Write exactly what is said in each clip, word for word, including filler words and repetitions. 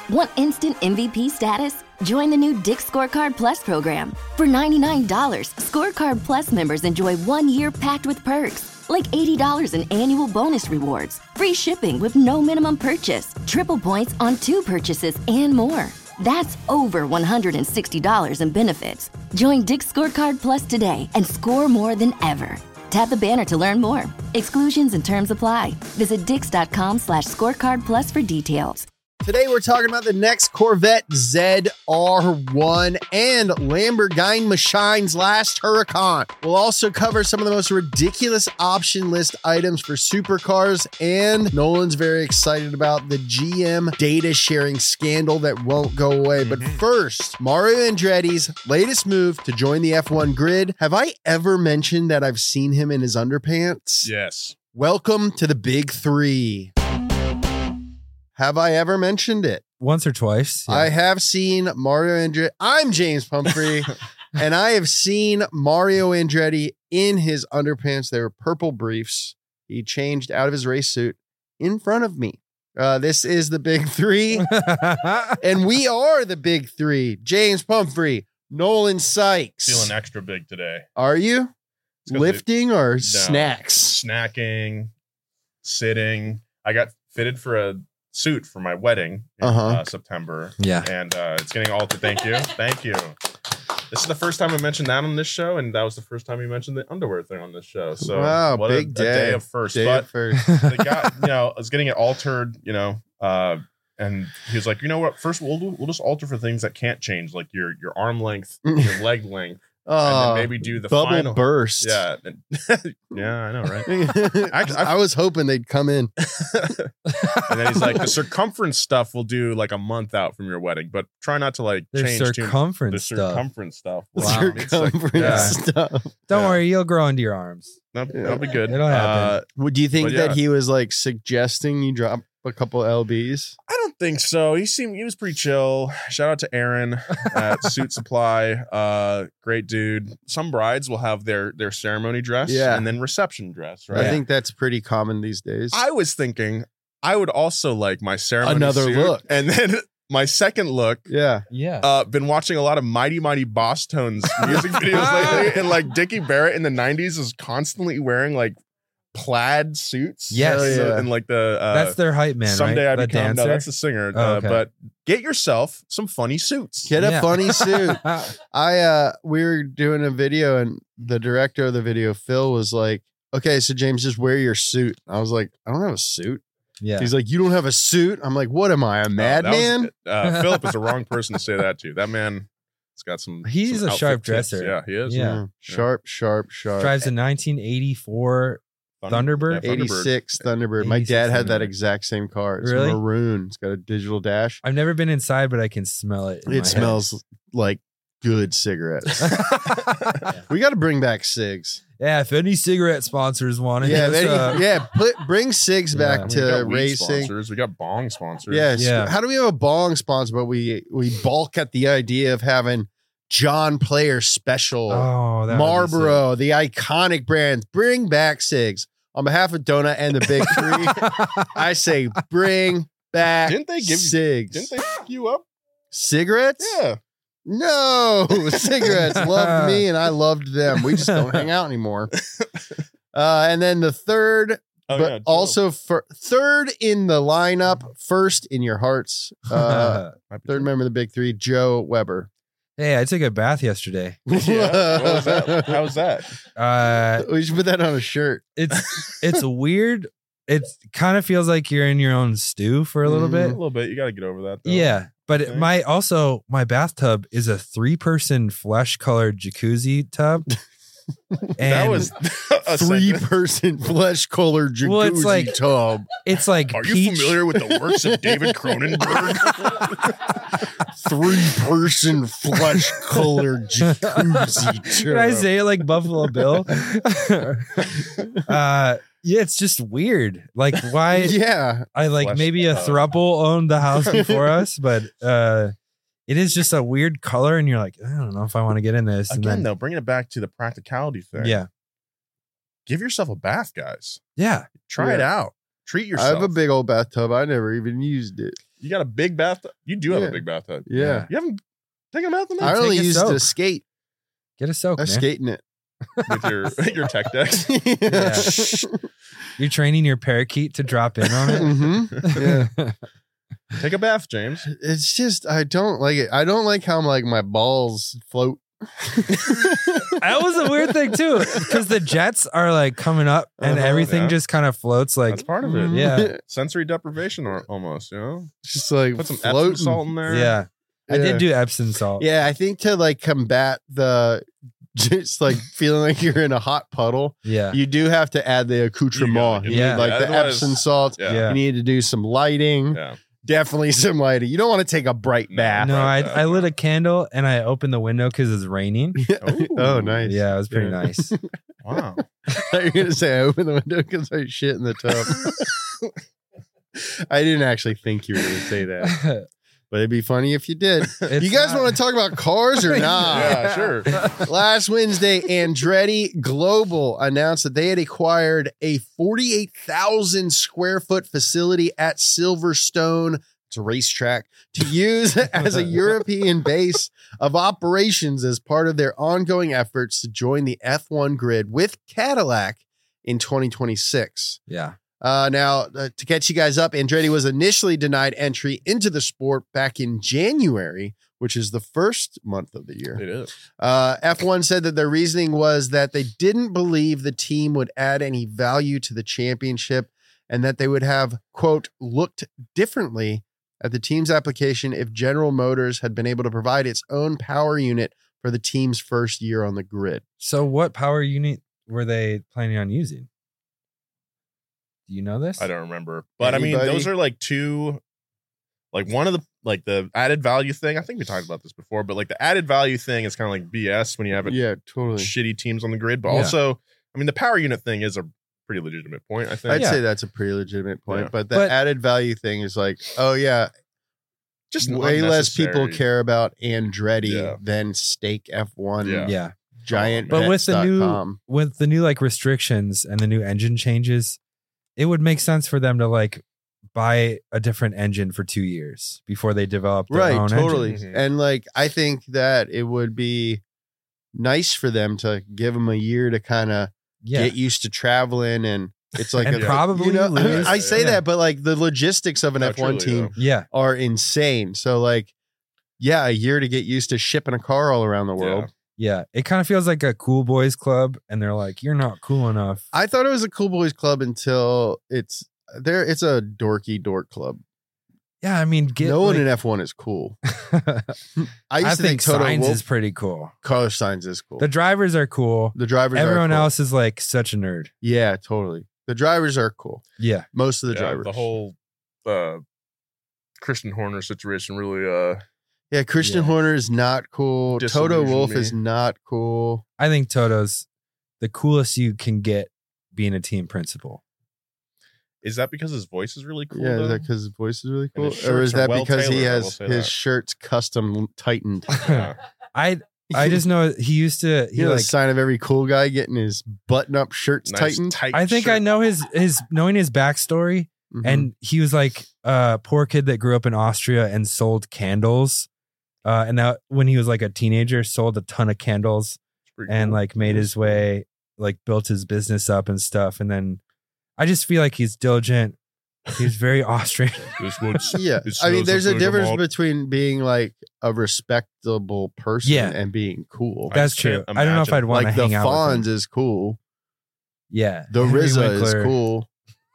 Want instant M V P status? Join the new Dick's Scorecard Plus program. For ninety-nine dollars, Scorecard Plus members enjoy one year packed with perks, like eighty dollars in annual bonus rewards, free shipping with no minimum purchase, triple points on two purchases, and more. That's over one hundred sixty dollars in benefits. Join Dick's Scorecard Plus today and score more than ever. Tap the banner to learn more. Exclusions and terms apply. Visit dix.com slash scorecard plus for details. Today we're talking about the next Corvette Z R one and Lamborghini Machine's last Huracan. We'll also cover some of the most ridiculous option list items for supercars, and Nolan's very excited about the G M data sharing scandal that won't go away. But first, Mario Andretti's latest move to join the F one grid. Have I ever mentioned that I've seen him in his underpants? Yes. Welcome to the Big Three. Have I ever mentioned it? Once or twice. Yeah. I have seen Mario Andretti. I'm James Pumphrey, and I have seen Mario Andretti in his underpants. They were purple briefs. He changed out of his race suit in front of me. Uh, this is the Big Three, and we are the Big Three. James Pumphrey, Nolan Sykes. Feeling extra big today. Are you? Lifting they, or no, snacks? Snacking, sitting. I got fitted for a suit for my wedding in uh-huh. uh, September. Yeah. And uh, it's getting altered. Thank you. Thank you. This is the first time I mentioned that on this show, and that was the first time you mentioned the underwear thing on this show. So wow, what big a, day. a day of first. Day but of first. they got, you know, I was getting it altered, you know, uh, and he was like, you know what? First, we'll we'll just alter for things that can't change, like your your arm length, your leg length. Oh, and then maybe do the bubble final burst. Yeah. Yeah, I know, right? Actually, I was hoping they'd come in. And then he's like, the circumference stuff will do like a month out from your wedding, but try not to like There's change circumference too, the stuff. circumference stuff. The Wow. circumference Like, yeah. stuff. Don't Yeah. worry, you'll grow into your arms. That'll, that'll be good. It'll happen. Uh, Would you think But yeah. that he was like suggesting you drop a couple L Bs? I don't think so. He seemed he was pretty chill. Shout out to Aaron at Suit Supply. Uh, great dude. Some brides will have their their ceremony dress, Yeah. and then reception dress. Right. I think that's pretty common these days. I was thinking I would also like my ceremony Another suit, look. and then my second look. yeah. Yeah. Uh, been watching a lot of Mighty Mighty Boss Tones music videos lately, and like Dickie Barrett in the nineties is constantly wearing like plaid suits. Yes. So- Hell yeah. and like the uh, that's their hype man, someday right? I The become no, dancer? that's the singer. Oh, uh, okay. but get yourself some funny suits. Get a Yeah. funny suit. I uh we were doing a video and the director of the video, Phil, was like, okay, so James, just wear your suit. I was like, I don't have a suit. Yeah. He's like, you don't have a suit? I'm like, what am I, a Uh, that madman? was- uh, Philip is the wrong person to say that to. That man has got some. He's some a sharp outfit tips. dresser. Yeah, he is. Yeah. Mm, Sharp, sharp, sharp. Drives a nineteen eighty-four. Thunderbird? Yeah, eighty-six Thunderbird. My dad had that Thunderbird. exact same car. It's Really? maroon. It's got a digital dash. I've never been inside, but I can smell it. in my It head. smells like good cigarettes. We got to bring back cigs. Yeah, if any cigarette sponsors want it, Yeah, hit us they- up. yeah. Put bring cigs back Yeah. We to got weed racing. sponsors. We got bong sponsors. Yes. Yeah. How do we have a bong sponsor, but we we balk at the idea of having John Player Special, Oh, that would be Marlboro, the iconic brands. Bring back cigs. On behalf of Donut and the Big Three, I say bring back Didn't they give you- cigs. Didn't they f you up? Cigarettes? Yeah. No, cigarettes loved me and I loved them. We just don't hang out anymore. Uh, and then the third, Oh, but yeah, Joe. also for third in the lineup, first in your hearts. Uh, Might be third Joe. member of the Big Three, Joe Weber. Hey, I took a bath yesterday. Yeah. What was that? How was that? Uh, We should put that on a shirt. it's it's weird. It kind of feels like you're in your own stew for a little Mhm. A bit. little bit. You got to get over that. Though. Yeah, but it, Okay. my also my bathtub is a three person flesh colored jacuzzi tub. That And was a Three sentence. person flesh colored jacuzzi Well, it's like- tub. it's like Are you peach. familiar with the works of David Cronenberg? Three person flesh colored jacuzzi tub. Did I say it like Buffalo Bill? uh, yeah, it's just weird. Like why? Yeah. I like Flesh maybe a tub. throuple owned the house before us, but uh, it is just a weird color, and you're like, I don't know if I want to get in this. And Again, then, though, bringing it back to the practicality thing. yeah, Give yourself a bath, guys. yeah. Try it Yeah. out. Treat I yourself. have a big old bathtub. I never even used it. You got a big bathtub. You do have Yeah. a big bathtub. Yeah. You haven't taken a bath in I that only take a used soak. to skate. Get a soak, I man. skate in it. with your your tech decks. Yeah. You're training your parakeet to drop in on it. Mhm. Yeah. Take a bath, James. It's just I don't like it. I don't like how like my balls float. That was a weird thing too, because the jets are like coming up and Uh-huh, everything yeah. just kind of floats. Like, That's part of it. Mhm. yeah, Sensory deprivation, or almost. You know, Just like put some Epsom floating. salt in there. yeah. I Yeah. did do Epsom salt. Yeah, I think to like combat the just like feeling like you're in a hot puddle, yeah, you do have to add the accoutrement. You You, gotta get- need like yeah, the otherwise- Epsom salt. Yeah. Yeah. You need to do some lighting. Yeah. Definitely some lighting. You don't want to take a bright No. bath. No, I Right, I lit no. a candle and I opened the window because it's raining. Ooh. Oh, nice. Yeah, it was pretty Yeah. nice. Wow. I thought you were gonna say I opened the window because I shit in the tub. I didn't actually think you were gonna say that, but it'd be funny if you did. It's you guys not- want to talk about cars or not? Yeah, sure. Last Wednesday, Andretti Global announced that they had acquired a forty-eight thousand square foot facility at Silverstone, it's a racetrack, to use as a European base of operations as part of their ongoing efforts to join the F one grid with Cadillac in twenty twenty-six. Yeah. Uh, now, uh, to catch you guys up, Andretti was initially denied entry into the sport back in January, which is the first month of the year. It is. Uh, F one said that their reasoning was that they didn't believe the team would add any value to the championship and that they would have, quote, looked differently at the team's application if General Motors had been able to provide its own power unit for the team's first year on the grid. So, what power unit were they planning on using? Do you know this? I don't remember, but I mean, Anybody? those are like two. Like one of the like the added value thing. I think we talked about this before, but like the added value thing is kind of like B S when you have a Yeah, totally. shitty teams on the grid. But Yeah. also, I mean, the power unit thing is a pretty legitimate point. I think I'd Yeah. say that's a pretty legitimate point, Yeah. but the But- added value thing is like, oh yeah, just way less people unnecessary. care about Andretti Yeah. than Stake F one Yeah. Yeah. giant. But with the new com. with the new like restrictions and the new engine changes, it would make sense for them to like buy a different engine for two years before they develop their Right, own totally. engine. Mhm. And like, I think that it would be nice for them to give them a year to kind of Yeah. get used to traveling, and it's like And a, probably you know, lose. I say Yeah. that, but like the logistics of an No, F one truly, team yeah. are insane. So like, yeah, a year to get used to shipping a car all around the world. Yeah. It kind of feels like a cool boys club and they're like, you're not cool enough. I thought it was a cool boys club until it's there. It's a dorky dork club. Yeah. I mean, get no one like, in F one is cool. I I, used to think, think Toto Signs Wolff, is pretty cool. Carlos Sainz is cool. The drivers are cool. The drivers are Everyone cool. else is like such a nerd. Yeah, totally. The drivers are cool. Yeah. Most of the Yeah, drivers. the whole uh, Christian Horner situation really. Uh, yeah, Christian Yeah. Horner is not cool. Toto Disillusioned Wolff me. is not cool. I think Toto's the coolest you can get being a team principal. is that because his voice is really cool? yeah, though? is that because his voice is really And cool, his or is shirts are that well because he tailored, I will has say his that. shirts custom tightened? Yeah. I I just know he used to he You know, the like sign of every cool guy getting his button-up shirts Nice tightened. tight I think I shirt. know his his knowing his backstory, Mhm. and he was like a poor kid that grew up in Austria and sold candles. Uh, and that when he was like a teenager, sold a ton of candles It's pretty and cool. like made his way, like built his business up and stuff. And then I just feel like he's diligent. He's very Austrian. This one's- yeah, it I mean, smells there's like a difference bergamot. between being like a respectable person Yeah. and being cool. I That's just true. can't I don't know if imagine. I'd want Like to the hang out with Fonz him. is cool. Yeah, The Henry R Z A is Winkler. cool.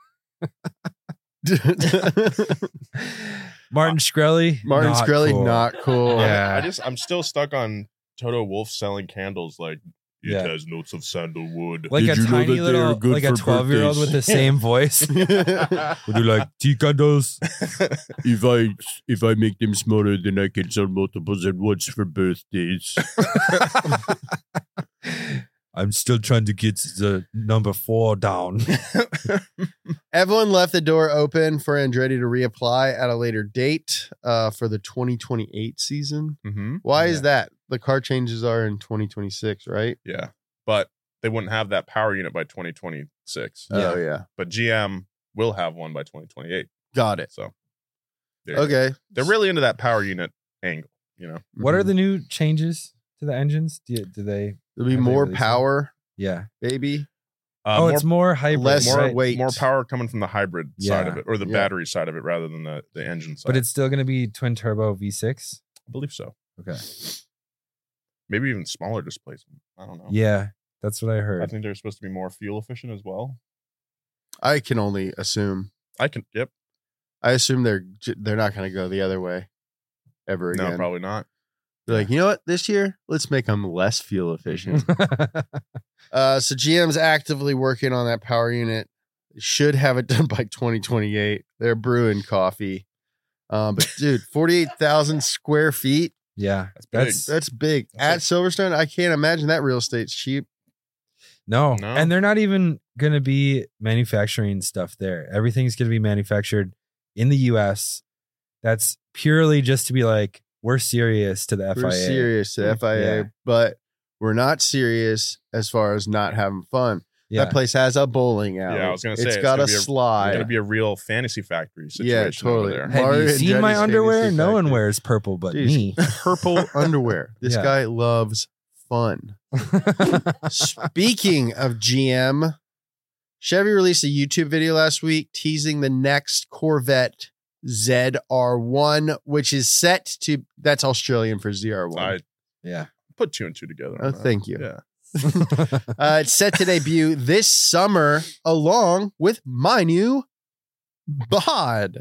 Martin Shkreli. Martin not Shkreli, cool. not cool. Yeah. I just I'm still stuck on Toto Wolff selling candles like it Yeah. has notes of sandalwood. Like Did a you know tiny that they little, are good like a for twelve year old with the birthdays? same voice. Would you like tea candles? If I if I make them smaller, then I can sell multiples at once for birthdays. I'm still trying to get the number four down. Everyone left the door open for Andretti to reapply at a later date uh, for the twenty twenty-eight season. mm-hmm. Why Yeah. is that? The car changes are in twenty twenty-six, right? Yeah, but they wouldn't have that power unit by twenty twenty-six. Oh, yeah. But G M will have one by twenty twenty-eight. Got it. So There you go. Okay. They're really into that power unit angle, you know. What are Mhm. the new changes to the engines? Do, you, do they? There'll be have they more released them? power, Yeah. baby. Uh, oh, more, it's more hybrid, less more right? weight. more power coming from the hybrid side Yeah. of it, or the Yeah. battery side of it, rather than the, the engine side. But it's still going to be twin turbo V six. I believe so. Okay. Maybe even smaller displacement. I don't know. Yeah, that's what I heard. I think they're supposed to be more fuel efficient as well. I can only assume. I can. Yep. I assume they're j- they're not going to go the other way ever again. No, probably not. They're like, you know what? This year, let's make them less fuel efficient. uh, so G M's actively working on that power unit. They should have it done by twenty twenty-eight. They're brewing coffee. Um, but dude, forty-eight thousand square feet. yeah, That's big. that's That's big. That's At like- Silverstone, I can't imagine that real estate's cheap. no. No. And they're not even going to be manufacturing stuff there. Everything's going to be manufactured in the U S. That's purely just to be like, we're serious to the F I A. We're serious to F I A, Yeah. but we're not serious as far as not having fun. Yeah. That place has a bowling alley. Yeah, I was gonna say, it's it's got gonna a be a- It's slide. going to be a real fantasy factory Yeah, situation over totally. there. Have Mario you and seen my Jenny's underwear? Fantasy No one Factory. wears purple but Dude, me. Purple underwear. This Yeah. guy loves fun. Speaking of G M, Chevy released a YouTube video last week teasing the next Corvette Z R one, which is set to, that's Australian for Z R one. I yeah. put two and two together. Oh, on that. thank you. Yeah. Uh, it's set to debut this summer along with my new bod.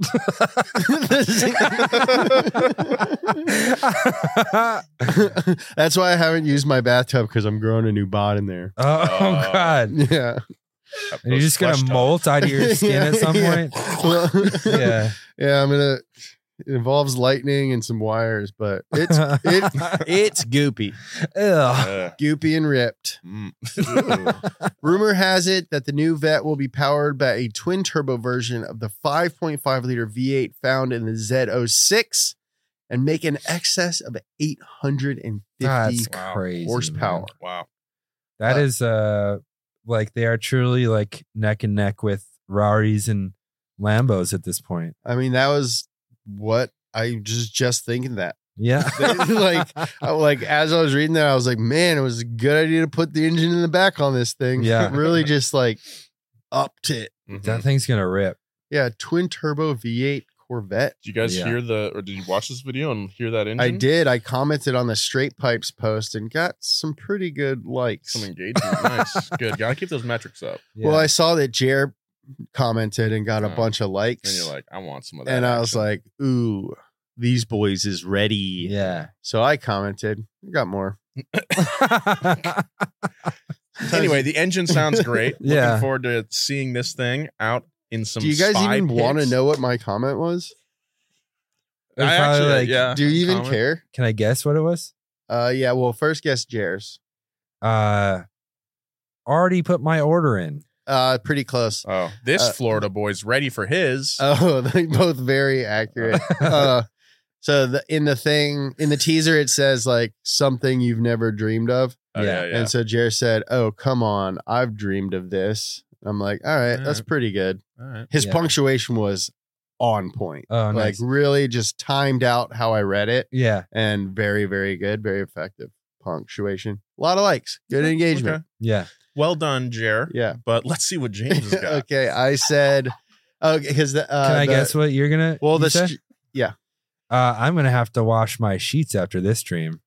That's why I haven't used my bathtub, because I'm growing a new bod in there. oh, Uh, God. Yeah. And you're just going to molt out of your skin at some Yeah. point? Well, Yeah. yeah, I'm gonna. It involves lightning and some wires, but it's it it's goopy, Ugh. Uh, goopy and ripped. mm. Rumor has it that the new Vet will be powered by a twin turbo version of the five point five liter V eight found in the Z oh six and make an excess of eight hundred fifty That's Wow. crazy. horsepower. man. Wow. That Uh, is uh like they are truly like neck and neck with Raris and Lambos at this point. I mean, that was what I just just thinking that. Yeah. like, I, like as I was reading that, I was like, man, it was a good idea to put the engine in the back on this thing. Yeah. It really just like upped it. Mhm. that thing's gonna rip. Yeah, twin turbo V eight Corvette. Did you guys Yeah. hear the, or did you watch this video and hear that engine? I did. I commented on the Straight Pipes post and got some pretty good likes. Some engagement. Nice. Good. Gotta keep those metrics up. Yeah. Well, I saw that Jer commented and got a Oh. bunch of likes. And you're like, I want some of that. and I was action. like, ooh, these boys is ready. yeah. So I commented, got more. anyway, the engine sounds great. Yeah. Looking forward to seeing this thing out in some. Do you guys spy even want to pics. know what my comment was? It was I probably actually, like, yeah. Do you even comment. care? Can I guess what it was? Uh, yeah. Well, first guess Jer's. Uh already put my order in. Uh, pretty close. Oh, this Uh, Florida boy's ready for his. Oh, they're both very accurate. uh, so the, in the thing in the teaser, it says like something you've never dreamed of, Oh, yeah. yeah, yeah. and so Jer said, "Oh, come on, I've dreamed of this." I'm like, "All right, that's Alright. pretty good." All right. His Yeah. punctuation was on point. Oh, Like nice. really just timed out how I read it, Yeah. and very, very good, very effective punctuation. A lot of likes, good engagement. Okay. Yeah. Well done, Jer. Yeah. But let's see what James has got. Okay, I said, okay, because the uh, Can I the- guess what you're gonna Well, you the said? st- uh I'm gonna have to wash my sheets after this stream.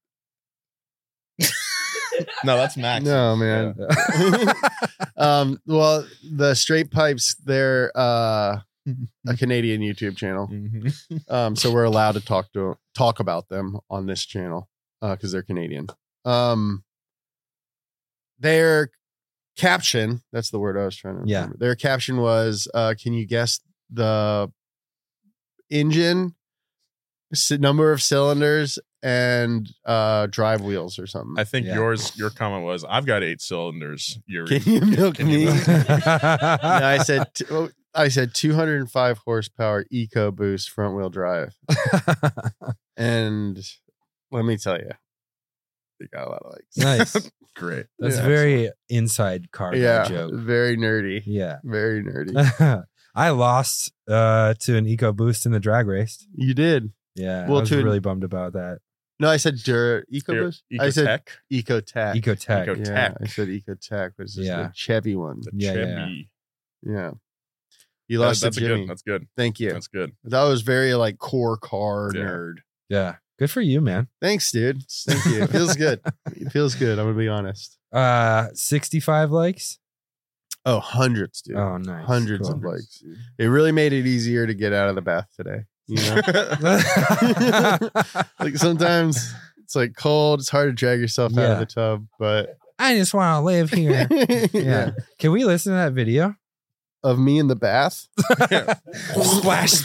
No, that's Max. no man. um, well, the Straight Pipes, they're uh, a Canadian YouTube channel, Mhm. um, so we're allowed to talk to talk about them on this channel because they're Canadian. Um, their caption, that's the word I was trying to Yeah. remember. Their caption was, uh, can you guess the engine, c- number of cylinders, and uh, drive wheels or something? I think Yeah. yours, your comment was, "I've got eight cylinders." You're Can you milk Can you me? milk No, I said t- oh, I said two hundred five horsepower EcoBoost front wheel drive, and let me tell you, they got a lot of likes. Nice. great. That's Yeah. very inside car guy Yeah, joke. very nerdy, Yeah. very nerdy. I lost uh, to an EcoBoost in the drag race. You did. Yeah, Well, I was to an- really bummed about that. No, I said Dur EcoBoost. I said Ecotech. Ecotech. Ecotech. Eco- Yeah, Tech. I said Ecotech, which is Yeah. the Chevy one. The Yeah, yeah, yeah. Chevy. Yeah. You Yeah, lost that's to a Jimmy. good. That's good. Thank you. That's good. That was very like core car Yeah. nerd. Yeah, good for you, man. Thanks, dude. Thank you. It feels good. It feels good. I'm gonna be honest. Uh, sixty-five likes. Oh, hundreds, dude. Oh, nice. Hundreds Cool. of likes. It really made it easier to get out of the bath today. You know, like sometimes it's like cold. It's hard to drag yourself out Yeah. of the tub, but I just want to live here. yeah. Yeah. Can we listen to that video? Of me in the bath. Splash.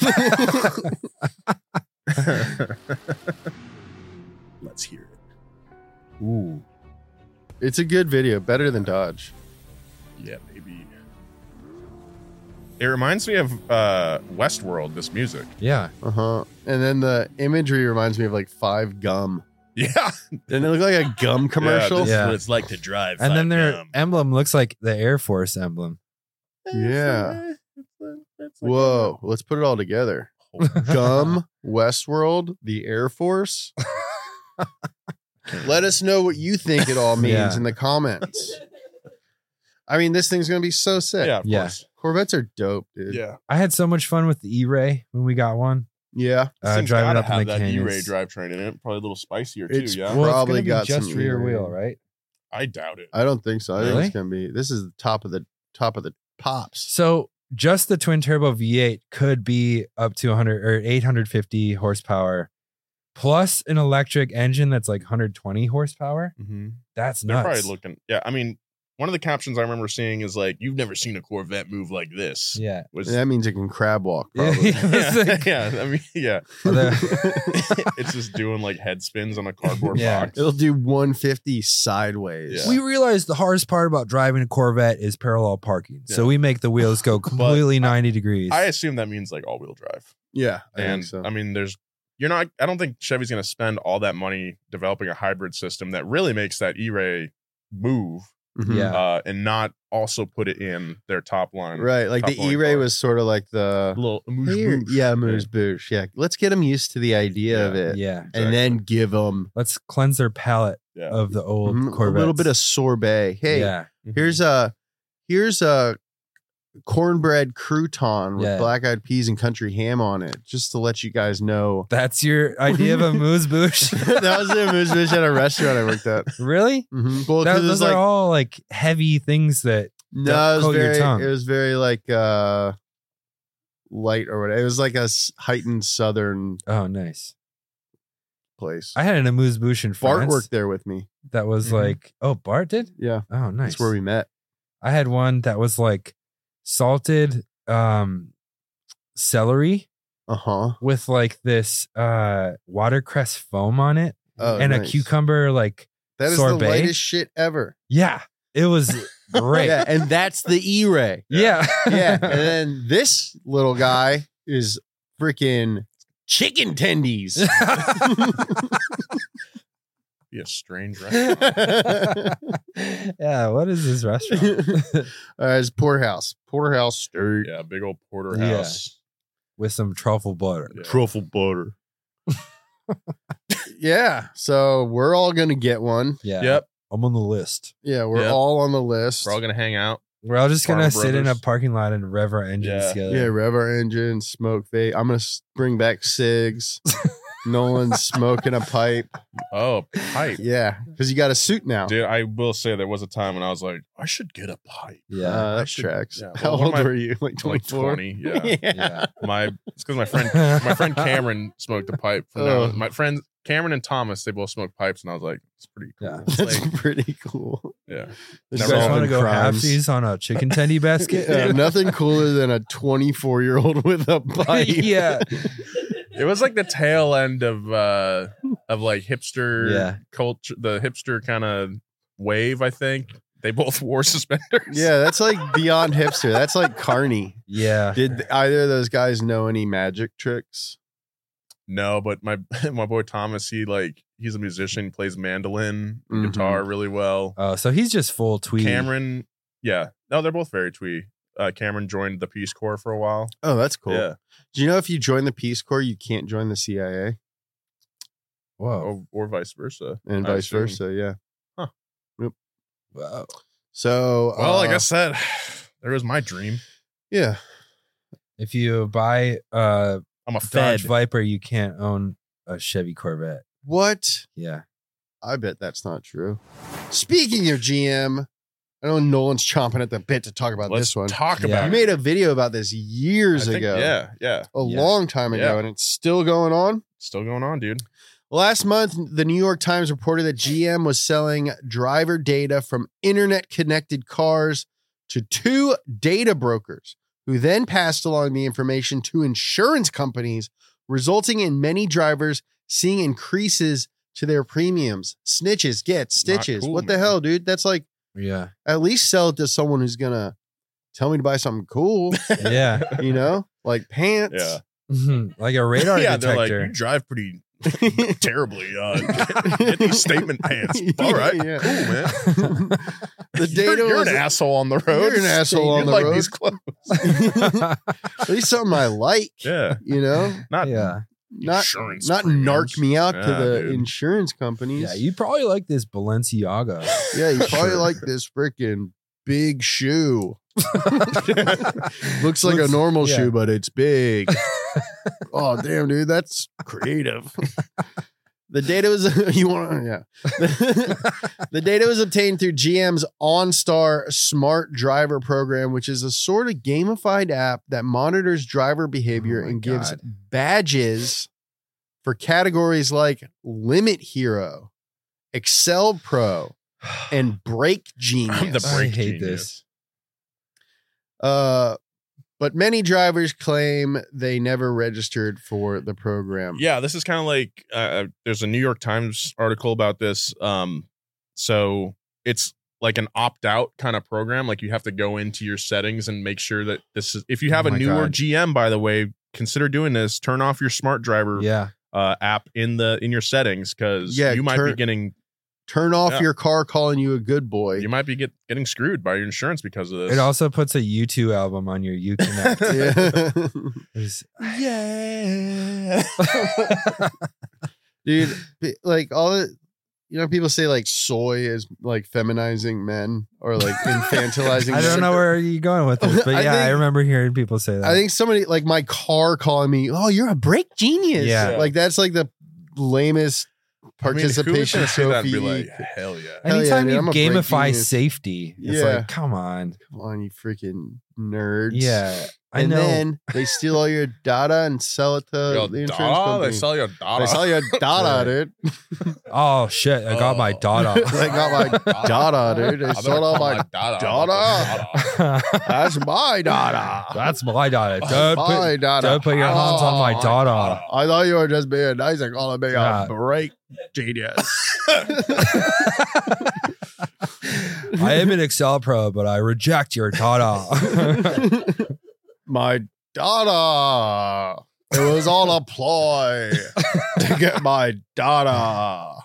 Let's hear it. Ooh. It's a good video, better than Dodge. Yeah, maybe. It reminds me of uh, Westworld. This music. Yeah. Uh huh. And then the imagery reminds me of like Five Gum. Yeah. Didn't it look like a gum commercial? Yeah, this Yeah. is what it's like to drive. And then Five their Gum. emblem looks like the Air Force emblem. Yeah. It's a- it's like Whoa, let's put it all together. a- Gum, Westworld, the Air Force. Let us know what you think it all means Yeah. in the comments. I mean, this thing's gonna be so sick. Yeah, of Yeah. course. Corvettes are dope, dude. Yeah. I had so much fun with the E-Ray when we got one. Yeah. This Uh, thing's driving gotta up in have the that canyons. E-Ray drivetrain in it. Probably a little spicier too. It's yeah. pro- Well, Probably it's gonna got be just some rear E-Ray. wheel, right? I doubt it. I don't think so. I think Really? it's gonna be this is the top of the top of the pops. So just the twin turbo V eight could be up to one hundred or eight hundred fifty horsepower, plus an electric engine that's like one hundred twenty horsepower. Mm-hmm. That's They're nuts. probably looking. Yeah, I mean, one of the captions I remember seeing is like, "You've never seen a Corvette move like this." Yeah. Was That means it can crab walk, Yeah. probably. It's yeah, like- yeah. I mean, yeah. The- It's just doing like head spins on a cardboard Yeah. box. It'll do one fifty sideways. Yeah. We realized the hardest part about driving a Corvette is parallel parking. So Yeah. we make the wheels go completely ninety degrees. I assume that means like all-wheel drive. Yeah, I And think so. I mean, there's you're not. I don't think Chevy's going to spend all that money developing a hybrid system that really makes that E-Ray move, Mhm. Yeah. uh, and not also put it in their top line. Right, like the Top line E-Ray car. was sort of like the A little amuse Here- bouche. yeah, moose boosh. Yeah, let's get them used to the idea of Yeah. it, yeah. Exactly. and then give them Let's cleanse their palate Yeah. of the old a Corvettes. little bit of sorbet. Hey, yeah. here's a here's a cornbread crouton with Yeah. black-eyed peas and country ham on it, just to let you guys know. That's your idea of a moose bouche? That was the moose boosh at a restaurant I worked at. Really? Mhm. Well, That, 'cause it those was like are all like heavy things that. no, it was coat your very tongue. it was very like uh light or whatever. It was like a s- heightened southern Oh, nice. place. I had an amuse bouche in Bart France worked there with me. that was Mhm. like, oh, Bart did? Yeah, Oh, nice. that's where we met. I had one that was like salted um celery Uh huh. with like this uh watercress foam on it Oh, and a nice. cucumber like That is sorbet. the lightest shit ever. yeah, it was great. Yeah, and that's the E-Ray. yeah. Yeah, and then this little guy is freaking chicken tendies. Be a strange restaurant. Yeah, what is this restaurant? uh, it's Porterhouse. Porterhouse steak. Yeah, big old porterhouse. Yeah. With some truffle butter. Yeah. Truffle butter. Yeah, so we're all gonna get one. Yeah. Yep. I'm on the list. Yeah, we're Yep. all on the list. We're all gonna hang out. We're all just gonna Farmer sit in a Brothers. parking lot and rev our engines Yeah. together. Yeah, rev our engine, smoke vape. I'm gonna s- bring back cigs. Nolan's smoking a pipe. Oh, pipe. Yeah, because you got a suit now. Dude, I will say there was a time when I was like, I should get a pipe. Yeah. uh, I that should- tracks. yeah. How Well, one old of my- were you? Like Like twenty-four? twenty. Yeah. Yeah. My it's because my friend my friend Cameron smoked a pipe from now Oh. on. My friends Cameron and Thomas, they both smoked pipes, and I was like, it's pretty cool. Yeah. It's That's like, pretty cool. yeah. There's You Never guys all want to been go crimes. halfsies on a chicken tendy basket? Yeah, nothing cooler than a twenty-four year old with a pipe. Yeah. It was like the tail end of uh of like hipster Yeah. culture, the hipster kind of wave, I think. They both wore suspenders. Yeah, that's like beyond hipster. That's like Carney. Yeah. Did either of those guys know any magic tricks? No, but my my boy Thomas, he like he's a musician, plays mandolin, Mhm. guitar really well. Oh, so he's just full tweed. Cameron, yeah. No, they're both very twee. uh, Cameron joined the Peace Corps for a while. Oh, that's cool. Yeah. Do you know if you join the Peace Corps, you can't join the C I A? Whoa. Or, or vice versa. And I vice assume. versa, yeah. Huh. Yep. Wow. So, Well, uh, like I said, there was my dream. yeah. If you buy a I'm a Dodge Fed. Viper, you can't own a Chevy Corvette. What? Yeah. I bet that's not true. Speaking of G M, I know Nolan's chomping at the bit to talk about Let's this one. talk Yeah. about You it. made a video about this years I think- ago. Yeah, yeah. A Yeah. long time ago, Yeah. and it's still going on. Still going on, dude. Last month, the New York Times reported that G M was selling driver data from internet connected cars to two data brokers, who then passed along the information to insurance companies, resulting in many drivers seeing increases to their premiums. Snitches get stitches. cool, What the man. hell, dude? That's like, Yeah. at least sell it to someone who's gonna tell me to buy something cool, Yeah. you know, like pants. Yeah. Like a radar yeah, they're like, detector. you drive pretty terribly. Uh, get, get these statement pants. All right, Yeah. cool, man. The You're, data you're was an asshole on the road. You're an asshole on You the like road. these clothes. at least something I like. Yeah, You know, not Yeah. not insurance. not premiums. narc me out to Yeah, the dude. insurance companies. Yeah. You probably like this Balenciaga. Yeah, you probably Sure. like this freaking big shoe. Looks like a Looks- normal yeah. shoe, but it's big. Oh, damn, dude, that's creative. The data was you want yeah. The data was obtained through G M's OnStar Smart Driver program, which is a sort of gamified app that monitors driver behavior Oh my and gives God. badges for categories like Limit Hero, Excel Pro, and Brake Genius. I'm the I brake hate genius. this. Uh, but many drivers claim they never registered for the program. Yeah, this is kind of like uh, there's a New York Times article about this. Um, so it's like an opt-out kind of program. Like you have to go into your settings and make sure that this is. If you have Oh a my newer God. G M, by the way, consider doing this. Turn off your smart driver Yeah. uh, app in the in your settings because Yeah, you might turn- be getting Turn off Yeah. your car calling you a good boy. you might be get, getting screwed by your insurance because of this. It also puts a U two album on your Uconnect. Yeah. It's- yeah. Dude, p- like all the, you know, people say like soy is like feminizing men or like infantilizing I don't men. know where you're going with this, but I yeah, I think- remember hearing people say that. I think somebody like my car calling me, oh, you're a brake genius. Yeah. Like that's like the lamest I mean, who was participation gonna say that and be trophy. like, hell yeah. Hell yeah, Anytime dude, you I'm a brake gamify genius. safety, it's Yeah. like, come on. Come on, you freaking nerds. Yeah. I And know. then they steal all your data and sell it to Yo, the insurance data? company. They sell you a data. They sell you data, dude. Oh shit, I got my Oh. data. They got my data, dude. They I better sold all call my data. data. That's my data. That's my data. Don't my put, data. don't put your hands on my Oh, data. I thought you were just being nice and calling me Yeah. a brake genius. I am an Excel pro, but I reject your data. My data. It was all a ploy to get my data.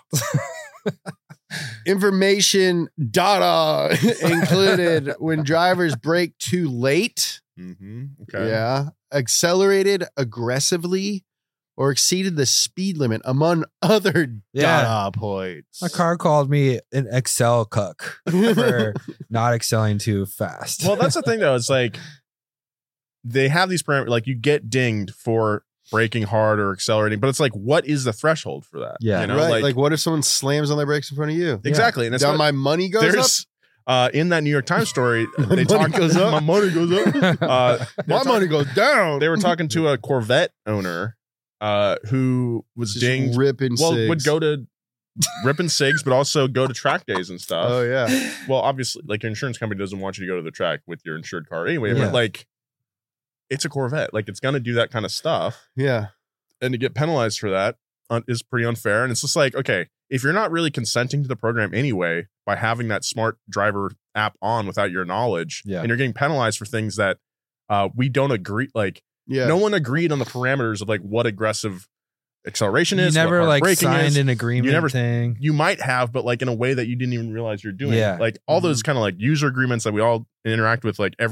Information data included when drivers brake too late. Mm-hmm. Okay. Yeah. Accelerated aggressively or exceeded the speed limit, among other Yeah. data points. My car called me an Excel cuck for not excelling too fast. Well, that's the thing though. It's like they have these parameters. Like you get dinged for braking hard or accelerating, but it's like, what is the threshold for that? Yeah. you know, right. like, Like, what if someone slams on their brakes in front of you? exactly. And it's Down what, my money goes up? there's uh, in that New York Times story. My they money talk, goes up? My money goes up. Uh, they My were money talk- goes down. They were talking to a Corvette owner uh, who was Just dinged. ripping Well, cigs. would go to ripping cigs, but also go to track days and stuff. Oh yeah. Well, obviously, like your insurance company doesn't want you to go to the track with your insured car anyway. Yeah. But like, it's a Corvette. Like, it's gonna do that kind of stuff, Yeah. and to get penalized for that un- is pretty unfair. And it's just like, okay, if you're not really consenting to the program anyway by having that smart driver app on without your knowledge, Yeah. and you're getting penalized for things that uh, we don't agree. Like, Yeah. no one agreed on the parameters of like what aggressive acceleration you is. what never hard like braking signed is. an agreement You never- thing. You might have, but like in a way that you didn't even realize you're doing. Yeah. Like all Mm-hmm. those kind of like user agreements that we all interact with like every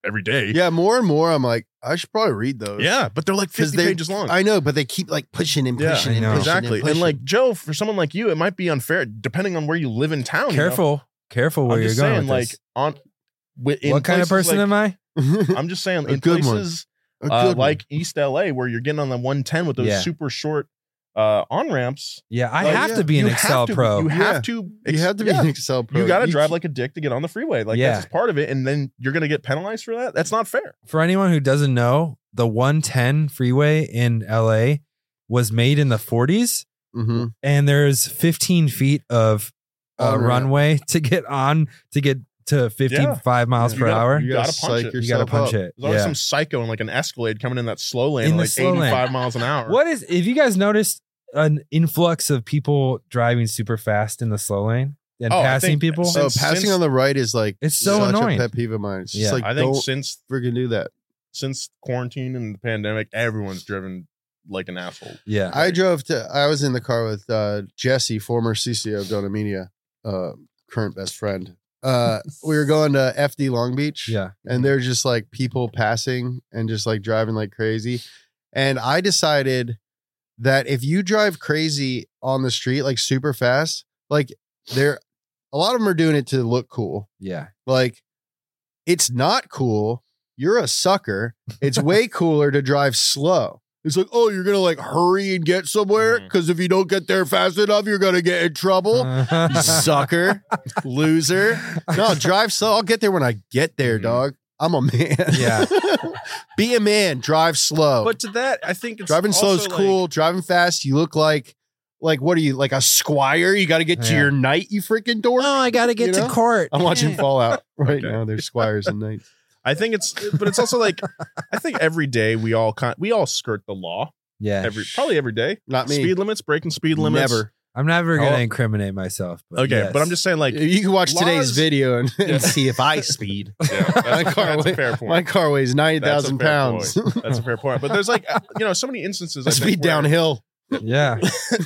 every day. Yeah, more and more, I'm like, I should probably read those. Yeah, but they're like fifty they, pages long. I know, but they keep like pushing and Yeah, pushing I and know. pushing exactly. And, And pushing. like Joe, for someone like you, it might be unfair depending on where you live in town. you know? Careful, careful where I'm you're just going. saying, with like this. on. wi- in What kind of places person like- am I? I'm just saying, A in good one. places A uh, good one. like East L A, where you're getting on the one ten with those Yeah. super short uh, on ramps. Yeah, I Like, have yeah, to be an you Excel have to, Pro. You Yeah. have to. you have to be yeah. an Excel Pro. You got to drive like a dick to get on the freeway. Like Yeah. that's just part of it, and then you're gonna get penalized for that. That's not fair. For anyone who doesn't know, the one ten freeway in L A was made in the forties, Mm-hmm. and there's fifteen feet of uh, On-ramp. runway to get on to get to fifty-five miles You per gotta- hour. you You gotta gotta punch psych it. You got to yourself punch up. it. There's always Yeah. some psycho in like an Escalade coming in that slow lane In at the like slow lane. eighty-five miles an hour. What is? If you guys noticed an influx of people driving super fast in the slow lane and Oh, I passing think people, so- Oh, Since- passing since- on the right is like It's so such annoying. a pet peeve of mine. It's just Yeah. like I think don't since freaking do that. since quarantine and the pandemic, everyone's driven like an asshole. yeah, I drove to. I was in the car with uh, Jesse, former C C O of Dona Media, uh, current best friend. Uh, we were going to F D Long Beach. yeah, And they're just like people passing and just like driving like crazy. And I decided that if you drive crazy on the street, like super fast, like they're a lot of them are doing it to look cool. yeah. Like it's not cool. You're a sucker. It's way cooler to drive slow. It's like, oh, you're going to like hurry and get somewhere Mhm. because if you don't get there fast enough, you're going to get in trouble. You sucker, loser. No, drive slow. I'll get there when I get there, Mhm. dog. I'm a man. Yeah. Be a man. Drive slow. But to that, I think it's Driving slow is also, cool. like- Driving fast, you look like, like, what are you, like a squire? You got to get to Yeah. your knight, you freaking dork. Oh, I got to get You to know? court. I'm watching Fallout right Okay. now. There's squires and knights. I think it's, but it's also like, I think every day we all kind, we all skirt the law Yeah, every, probably every day. Not me. Speed limits, breaking speed limits. Never. I'm never gonna Oh. incriminate myself. But Okay, yes. but I'm just saying, like, You can watch today's laws- video and, and Yeah. see if I speed. yeah, that's, my car, that's a weighs, fair point. my car weighs ninety That's a thousand fair pounds. point. That's a fair point. But there's like, you know, so many instances. I I think, speed where- downhill. yeah,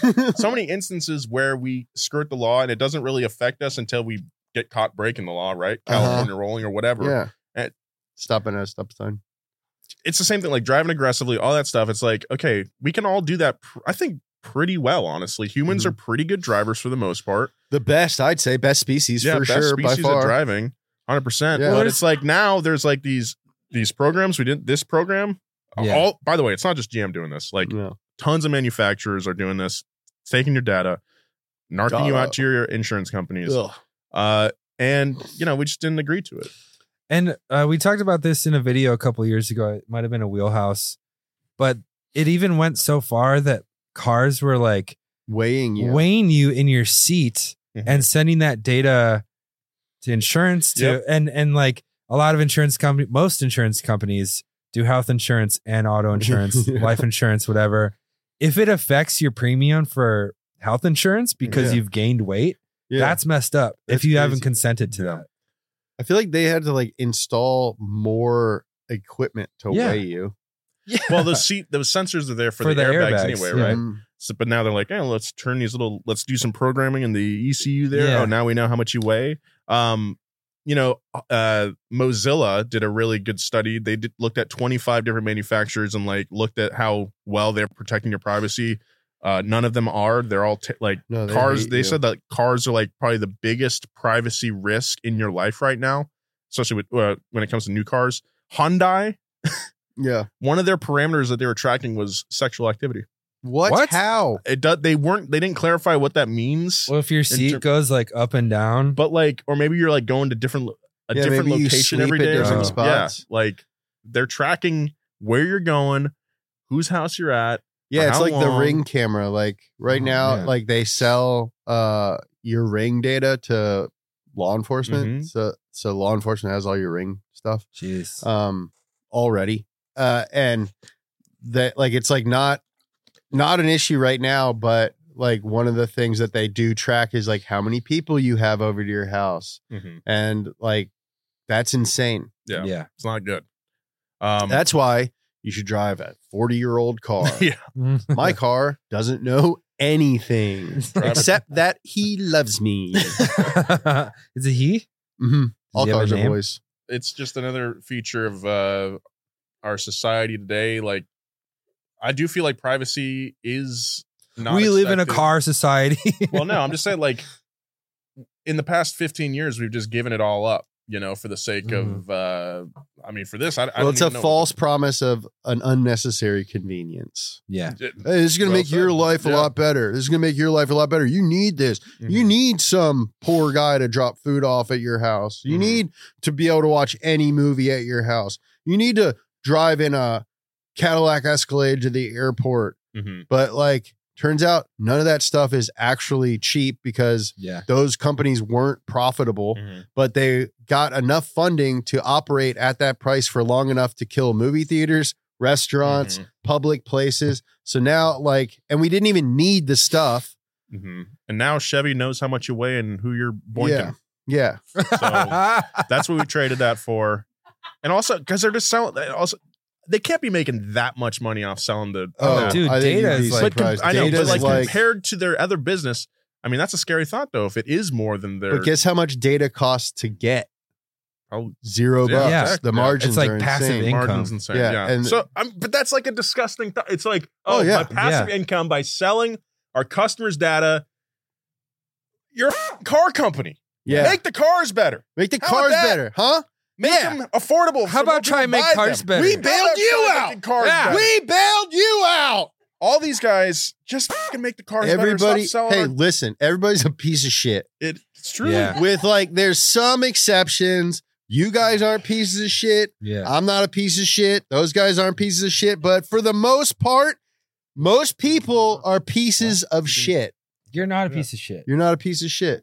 So many instances where we skirt the law and it doesn't really affect us until we get caught breaking the law, right? Uh-huh. California rolling or whatever. Yeah. And- Stopping at a stop sign. It's the same thing, like driving aggressively, all that stuff. It's like, okay, we can all do that. Pr- I think pretty well, honestly. Humans Mhm. are pretty good drivers for the most part. The best, I'd say, best species yeah, for best sure, by species at far. driving, one hundred percent. Yeah. But Well, it's like now there's like these these programs. We did this program. Yeah. All by the way, it's not just G M doing this. Like No. tons of manufacturers are doing this, taking your data, narking you Data. out to your insurance companies. Ugh. Uh, and you know, we just didn't agree to it. and uh, we talked about this in a video a couple years ago. It might have been a Wheelhouse, but it even went so far that cars were like Weighing you. weighing you in your seat Mhm. and sending that data to insurance to Yep. and and like a lot of insurance company most insurance companies do health insurance and auto insurance, Yeah. life insurance, whatever. If it affects your premium for health insurance because Yeah. you've gained weight, Yeah. that's messed up. That's if you haven't crazy. consented to that. I feel like they had to like install more equipment to Yeah. weigh you. Yeah. Well, those seat those sensors are there for, For the, the airbags, airbags, anyway, yeah. right? Mm. So, but now they're like, hey, let's turn these little, let's do some programming in the E C U there. Yeah. Oh, now we know how much you weigh. Um, you know, uh, Mozilla did a really good study. They did, looked at twenty-five different manufacturers and like looked at how well they're protecting your privacy. Uh, none of them are. They're all t- like No, they cars. hate They you. said that cars are like probably the biggest privacy risk in your life right now, especially with uh, when it comes to new cars. Hyundai, Yeah. one of their parameters that they were tracking was sexual activity. What? What? How? It does. They weren't. They didn't clarify what that means. Well, if your seat ter- goes like up and down, But like, or maybe you're like going to different a Yeah, different maybe you location sleep every at day or different something. spots. Yeah, like they're tracking where you're going, whose house you're at. Yeah, it's how like the long? Ring camera. Like right Oh, now, man. like they sell uh your Ring data to law enforcement. Mhm. So so law enforcement has all your Ring stuff jeez. um already. Uh and that like it's like not not an issue right now, but like one of the things that they do track is like how many people you have over to your house. Mhm. And like that's insane. Yeah, yeah. it's not good. Um, That's why you should drive a forty year old car. yeah. My car doesn't know anything except that he loves me. Is it he? hmm All Does he have cars a are name? boys. it's just another feature of uh, our society today. Like, I do feel like privacy is not. We live in a expected. car society. Well, no, I'm just saying, like, in the past fifteen years, we've just given it all up, you know, for the sake Mhm. of, uh, I mean, for this, I, I Well, don't it's a even know false promise of an unnecessary convenience. Yeah. what- it- Hey, this is going to Well make your said. life a Yeah. lot better. This is going to make your life a lot better. You need this. You Mhm. need some poor guy to drop food off at your house. You Mhm. need to be able to watch any movie at your house. You need to drive in a Cadillac Escalade to the airport. Mhm. But like, turns out none of that stuff is actually cheap because Yeah. those companies weren't profitable, Mhm. but they got enough funding to operate at that price for long enough to kill movie theaters, restaurants, Mhm. public places. So now, like, and we didn't even need the stuff. Mhm. And now Chevy knows how much you weigh and who you're boinking. Yeah. That's what we traded that for. And also, because they're just selling, they also, they can't be making that much money off selling the. Oh, that. dude, I think data you'd be is like- But com- surprised. I know, but Data's like, like, compared to their other business, I mean, that's a scary thought, though. If it is more than their. but guess how much data costs to get? Oh, Zero Yeah, bucks. yeah. The Yeah. margins It's like are passive insane. income. margins insane. Yeah, Yeah. and- so, um, but that's like a disgusting thought. It's like, oh, Oh, yeah. my passive income by selling our customers' data. You're a f- car company. Yeah. Make the cars better. Make the How about cars that? better, huh? Make Yeah. them affordable. How so more about try and people make buy cars them. better? We How bailed about you try out. making cars Yeah. better? We bailed you out. All these guys just fucking make the cars Everybody, better. Stop hey, selling listen, everybody's a piece of shit. it. It's true. Yeah. With like, there's some exceptions. You guys aren't pieces of shit. Yeah. I'm not a piece of shit. Those guys aren't pieces of shit. But for the most part, most people are pieces of shit. You're not a piece of shit. You're not a piece of shit.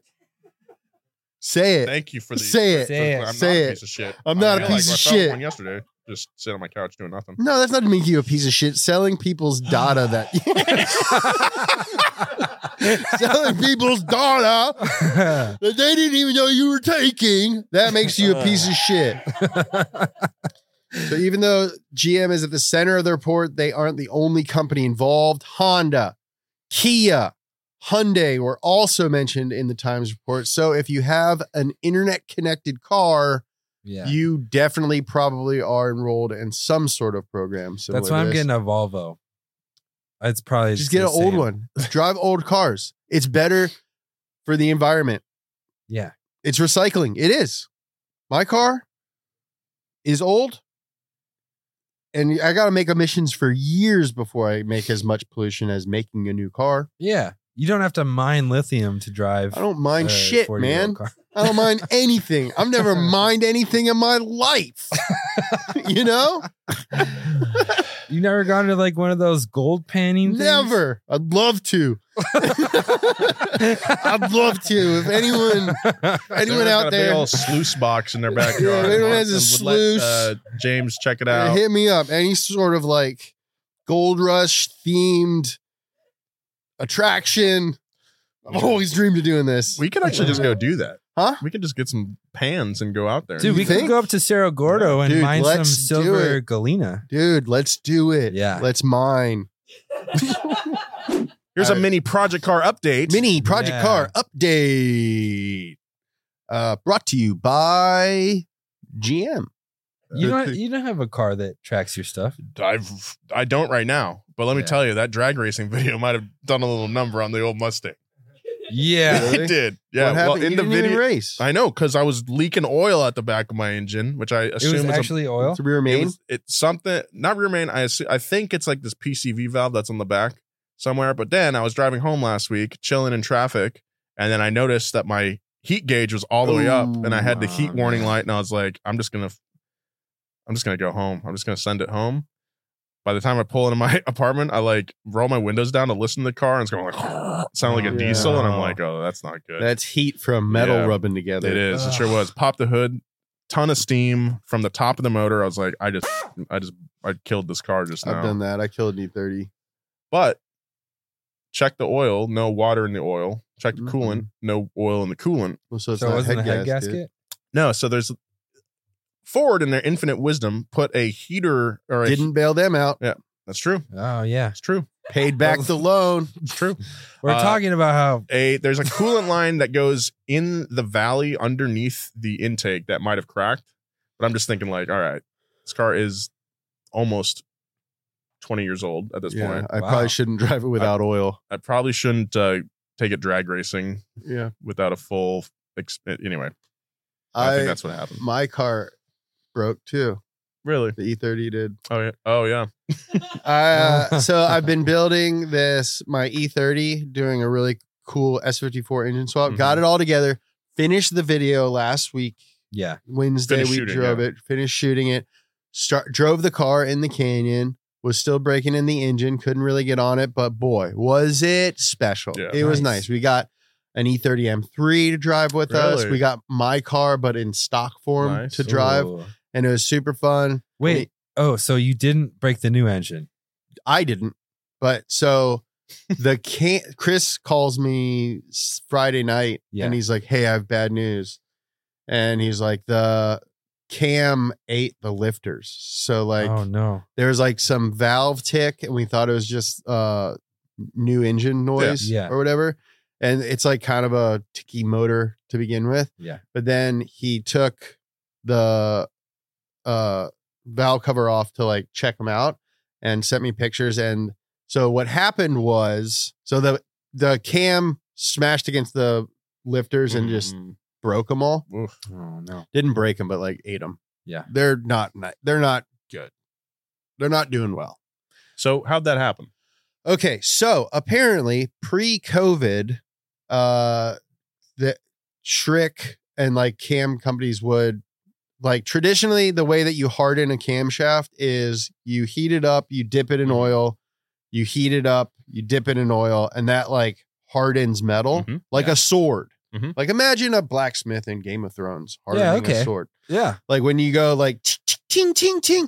Say it. Thank you for the. Say it. Say it. I'm Say not it. a piece of shit. I'm not I a feel piece like of I felt shit. One yesterday, just sit on my couch doing nothing. No, that's not to make you a piece of shit. Selling people's data that selling people's data that they didn't even know you were taking. That makes you a piece of shit. So even though G M is at the center of the report, they aren't the only company involved. Honda, Kia, Hyundai were also mentioned in the Times report. So if you have an internet connected car, Yeah. you definitely probably are enrolled in some sort of program. similar That's to why I'm this. getting a Volvo. It's probably Just get an the old same. one. Drive old cars. It's better for the environment. Yeah. It's recycling. It is. My car is old. And I got to make emissions for years before I make as much pollution as making a new car. Yeah. You don't have to mine lithium to drive. I don't mind a shit, forty-year-old man. car. I don't mind anything. I've never mined anything in my life. You know? You never gone to like one of those gold panning things? Never. I'd love to. I'd love to. If anyone anyone Someone's got out a big there, old sluice box in their backyard. Yeah, if anyone has a and would let, sluice- uh, James, check it uh, out. hit me up. Any sort of like Gold Rush themed attraction. I've always dreamed of doing this. We could actually just go do that. Huh? We could just get some pans and go out there. Dude, You we think? could go up to Cerro Gordo and Dude, mine some let's do silver it. galena. Dude, let's do it. Yeah. Let's mine. Here's a Uh, mini project car update. Mini Project Yeah. Car update. Uh, brought to you by G M. You don't you don't have a car that tracks your stuff. I've I don't right now, but let me Yeah. tell you that drag racing video might have done a little number on the old Mustang. Yeah. Really? It did. Yeah. What Well, happened? in You the didn't even video, race. I know because I was leaking oil at the back of my engine, which I It assume was is actually oil. It's a rear a, it main. was, it's something not rear main. I assume, I think it's like this P C V valve that's on the back somewhere. But then I was driving home last week, chilling in traffic, and then I noticed that my heat gauge was all the way up, and I had the heat Ooh, warning man. light, and I was like, I'm just gonna, I'm just gonna go home. I'm just gonna send it home. By the time I pull into my apartment, I like roll my windows down to listen to the car, and it's going like sound like a Oh, diesel, and I'm yeah. like, oh, that's not good. That's heat from metal Yeah. rubbing together. It is. It sure was. Pop the hood, ton of steam from the top of the motor. I was like, I just, I just, I killed this car just now. I've done that. I killed an E thirty. But check the oil, no water in the oil. Check the Mhm. coolant, no oil in the coolant. Well, so it's So it not wasn't head a head gasket. gasket? No, so there's Ford in their infinite wisdom put a heater or a Didn't bail them out. that's true. Oh yeah. It's true. Paid back the loan. It's true. We're Uh, talking about how A there's a coolant line that goes in the valley underneath the intake that might have cracked. But I'm just thinking like, all right, this car is almost twenty years old at this Yeah, point. I Wow. probably shouldn't drive it without oil. I probably shouldn't uh, take it drag racing Yeah. without a full. Ex- anyway, I, I, think that's what happened. my car broke too. Really? The E thirty did. Oh yeah. Oh yeah. Uh, so I've been building this, my E thirty, doing a really cool S fifty-four engine swap. Mhm. Got it all together. Finished the video last week. Yeah. Wednesday Finished we shooting, drove yeah. it, finished shooting it, start drove the car in the canyon, was still breaking in the engine, couldn't really get on it, but boy, was it special. Yeah. It was Nice. nice. We got an E thirty M three to drive with us. Really? We got my car, but in stock form Nice. to drive, Ooh. and it was super fun. Wait. Oh, so you didn't break the new engine? I didn't, but so the can Chris calls me s- Friday night, Yeah. and he's like, "Hey, I have bad news," and he's like, "The cam ate the lifters." So like, oh no. there was like some valve tick, and we thought it was just uh new engine noise Yeah. or whatever. And it's like kind of a ticky motor to begin with. Yeah. But then he took the uh valve cover off to like check them out and sent me pictures. And so what happened was, so the the cam smashed against the lifters and just Mm. broke them all. Oof. Oh no. Didn't break them, but like ate them. Yeah. They're not ni- they're not good. They're not doing well. So how'd that happen? Okay, so apparently pre-COVID, uh, the Schrick and like cam companies would like traditionally the way that you harden a camshaft is you heat it up, you dip it in Mhm. oil, you heat it up, you dip it in oil, and that like hardens metal Mhm. like Yeah. a sword. Mhm. Like imagine a blacksmith in Game of Thrones Yeah, hardening okay. a sword. Yeah. Like when you go like ting ting ting.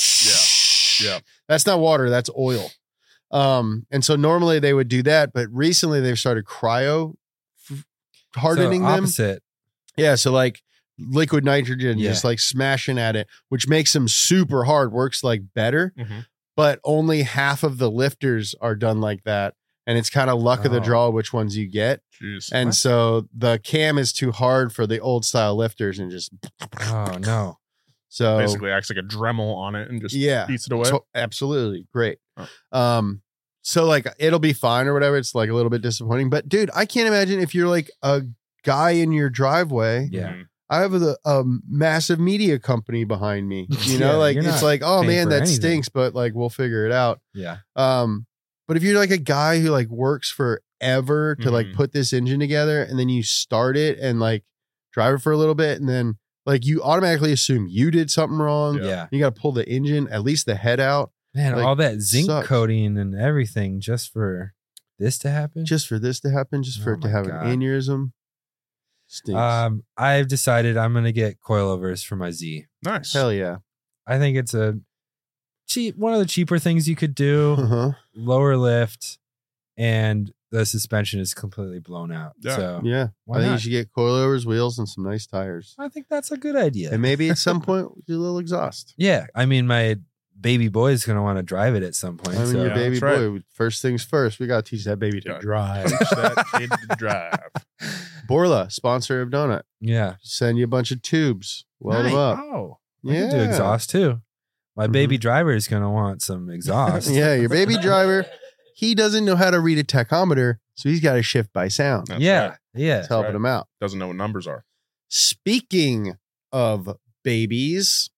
Yeah. That's not water, that's oil. Um, and so normally they would do that, but recently they've started cryo f- hardening so them. opposite. Yeah, so like liquid nitrogen, Yeah. just like smashing at it, which makes them super hard, works like better, Mhm. but only half of the lifters are done like that. And it's kind of luck of the Oh. draw which ones you get. Jeez. And What? so the cam is too hard for the old style lifters and just Oh no. so Basically acts like a Dremel on it and just yeah. beats it away. So- absolutely great. Oh. Um, so like it'll be fine or whatever. It's like a little bit disappointing, but dude, I can't imagine if you're like a guy in your driveway. Yeah. Mhm. I have a, a massive media company behind me. You know, Yeah, like you're it's not like, oh paying man, for that anything. stinks, but like we'll figure it out. Yeah. Um, but if you're like a guy who like works forever to like Mhm. put this engine together and then you start it and like drive it for a little bit and then like you automatically assume you did something wrong. Yeah. You got to pull the engine, at least the head out, Man, Like, all that zinc sucks. coating and everything just for this to happen. just for this to happen, just for Oh it to my have God. an aneurysm. Stinks. um, I've decided I'm gonna get coilovers for my Z. Nice. Hell yeah. I think it's a cheap, one of the cheaper things you could do. Uh-huh. Lower lift, and the suspension is completely blown out. Yeah. So Yeah. why I think not? you should get coilovers, wheels, and some nice tires. I think that's a good idea. And maybe at some point, do a little exhaust. Yeah, I mean, my baby boy is gonna want to drive it at some point. I mean, so your Yeah, baby that's right. boy, first things first, we got to teach that baby to Yeah. drive. Teach that kid to drive. Borla, sponsor of Donut. yeah, Send you a bunch of tubes. Weld Nice. them up. Oh. we Yeah. can do exhaust too. My Mhm. baby driver is gonna want some exhaust. Yeah, your baby driver, he doesn't know how to read a tachometer, so he's got to shift by sound. That's yeah, right. yeah. It's helping right. him out. Doesn't know what numbers are. Speaking of babies,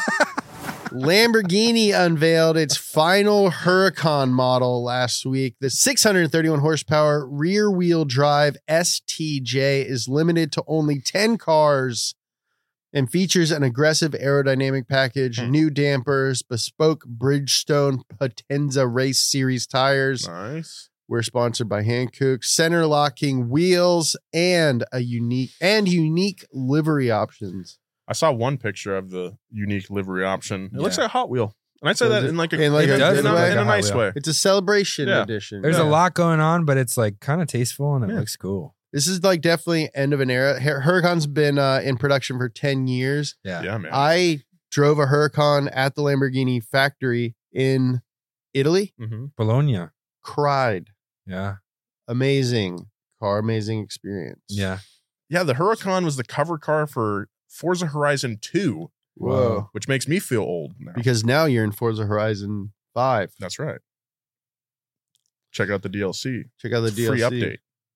Lamborghini unveiled its final Huracan model last week. The six hundred thirty-one horsepower rear wheel drive S T J is limited to only ten cars and features an aggressive aerodynamic package, Hmm. new dampers, bespoke Bridgestone Potenza Race Series tires. Nice. We're sponsored by Hankook, center locking wheels, and a unique and unique livery options. I saw one picture of the unique livery option. It looks Yeah. like a Hot Wheel. And I'd say Does that it? in like a, In like in a a, good in a- way? in a Like a nice Hot way. It's a celebration Yeah. edition. There's Yeah. a lot going on, but it's like kind of tasteful and it Yeah. looks cool. This is like definitely end of an era. Hur- Huracan's been uh, in production for ten years. Yeah, Yeah, man. I drove a Huracan at the Lamborghini factory in Italy. hmm Bologna. Cried. Yeah, Amazing car, amazing experience. yeah. Yeah, the Huracan was the cover car for Forza Horizon two. Whoa. which makes me feel old now. Because now you're in Forza Horizon five. That's right. Check out the D L C. Check out the D L C. Free update.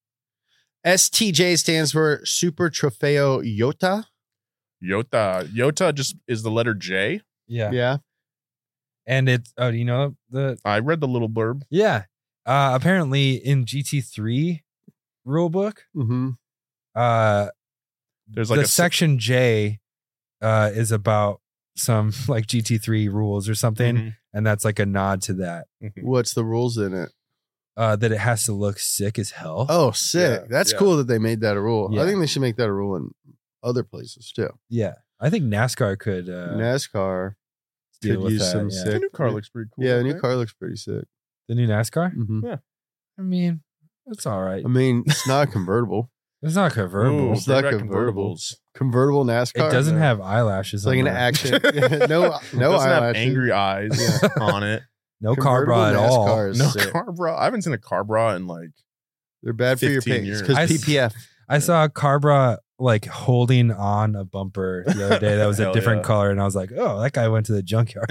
S T J stands for Super Trofeo Jota. Jota. Jota just is the letter J. Yeah. Yeah. And it's, oh, do you know the, I read the little blurb. yeah. Uh, apparently in G T three rulebook, Mm-hmm. uh, There's like the a se- section J uh, is about some like G T three rules or something. Mhm. And that's like a nod to that, What's the rules in it? uh, that it has to look sick as hell. Oh, sick. Yeah, That's yeah. cool that they made that a rule. Yeah. I think they should make that a rule in other places too. Yeah. I think NASCAR could uh, NASCAR deal could with use that. some yeah. The sick. new car looks pretty cool. Yeah, I the new think. car looks pretty sick. The new NASCAR? hmm I mean, it's all right. I mean, it's not convertible. It's not convertible. Ooh, It's bring not back convertible. convertibles. Convertible NASCAR. It doesn't No. have eyelashes. It's like on an there. action. no, no It doesn't have eyelashes. angry eyes Yeah. on it. No car bra at Convertible all. NASCAR is No sick. car bra. I haven't seen a car bra in like They're bad for your fifteen pants years. because I P s- P F. I saw a car bra like holding on a bumper the other day that was a Hell different yeah. color, and I was like, "Oh, that guy went to the junkyard."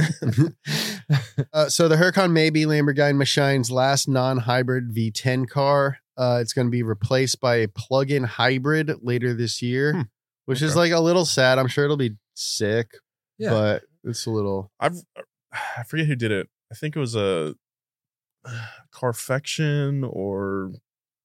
Uh, so the Huracan may be Lamborghini Machine's last non-hybrid V ten car. Uh, it's going to be replaced by a plug-in hybrid later this year, Hmm. which is Okay. like a little sad. I'm sure it'll be sick, Yeah. but it's a little. I've I forget who did it. I think it was a Carfection or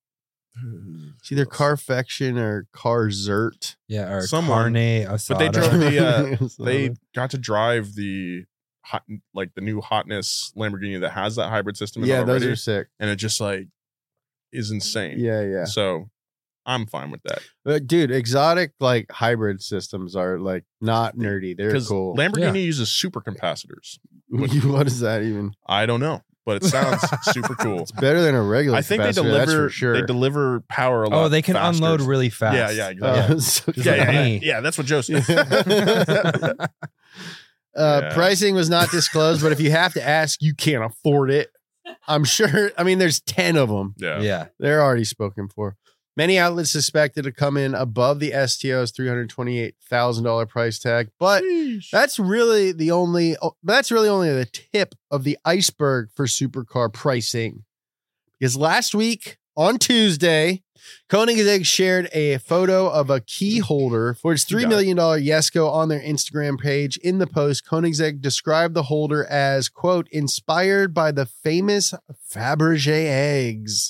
It's either Carfection or Carzert. yeah, or Someone- carne But they asada. drove the uh, So- they got to drive the hot like the new hotness Lamborghini that has that hybrid system in it yeah, those already, are sick. and it just like is insane. Yeah, yeah. So I'm fine with that But dude, exotic like hybrid systems are like not nerdy. They're because cool. Lamborghini Yeah. uses supercapacitors. What is that even? I don't know, but it sounds super cool. It's better than a regular. I think they capacitor, that's deliver for sure. they deliver power a lot. Oh, they can faster. unload really fast. Yeah, yeah, Uh, exactly. so- yeah, yeah, yeah, me. yeah. That's what Joe said. Uh, Yeah. Pricing was not disclosed, but if you have to ask, you can't afford it. I'm sure. I mean, there's ten of them. yeah. Yeah. They're already spoken for. Many outlets suspected to come in above the S T O's three hundred twenty-eight thousand dollars price tag, but Sheesh. that's really the only. oh, That's really only the tip of the iceberg for supercar pricing. Because last week on Tuesday, Koenigsegg shared a photo of a key holder for its three million dollars Jesko on their Instagram page. In the post, Koenigsegg described the holder as, quote, inspired by the famous Fabergé eggs.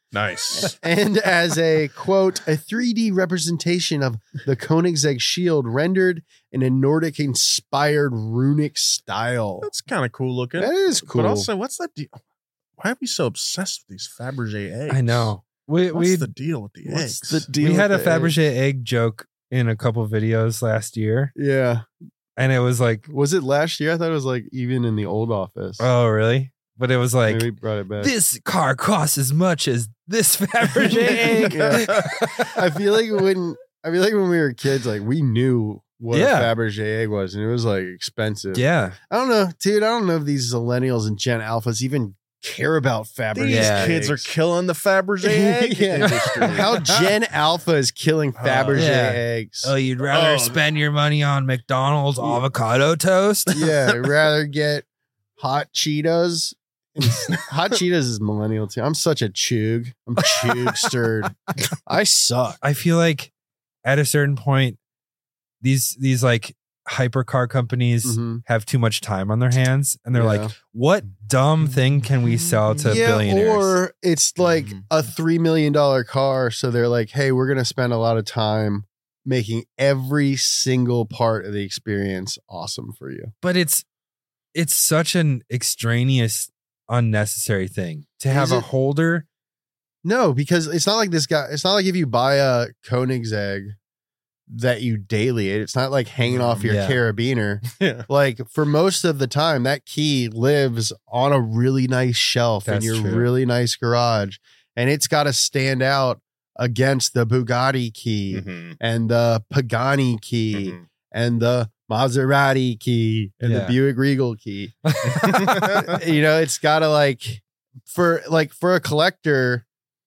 Nice. And as a, quote, a three D representation of the Koenigsegg shield rendered in a Nordic-inspired runic style. That's kind of cool looking. That is cool. But also, what's the deal? Why are we so obsessed with these Fabergé eggs? I know. We What's we the deal with the What's eggs? the deal we had a with the egg? Fabergé egg joke in a couple videos last year, Yeah. and it was like, Was it last year? I thought it was like even in the old office. "Oh, really?" But it was like, Maybe we brought it back. "This car costs as much as this Fabergé egg." Yeah. I feel like when I feel like when we were kids, like we knew what Yeah. a Fabergé egg was, and it was like expensive. Yeah. I don't know, dude. I don't know if these millennials and Gen Alphas even care about Fabergé. These Yeah. kids are eggs. killing the Fabergé egg Yeah. industry. How Gen Alpha is killing Fabergé Yeah. eggs. Oh, you'd rather Oh. spend your money on McDonald's avocado toast? Yeah, I'd rather get hot Cheetos. Hot Cheetos is millennial too. I'm such a chug. I'm chug stirred. I suck. I feel like at a certain point, these these like hypercar companies Mhm. have too much time on their hands, and they're Yeah. like, "What dumb thing can we sell to yeah, billionaires?" or it's like Mhm. a three million dollar car, so they're like, "Hey, we're gonna spend a lot of time making every single part of the experience awesome for you." but it's it's such an extraneous, unnecessary thing to have Is a it? holder. No, because it's not like this guy. It's not like if you buy a Koenigsegg that you daily it. It's not like hanging off your Yeah. carabiner. Yeah. Like for most of the time, that key lives on a really nice shelf That's in your true. really nice garage, and it's got to stand out against the Bugatti key Mhm. and the Pagani key Mhm. and the Maserati key and the Yeah. Buick Regal key. You know, it's got to like for like for a collector,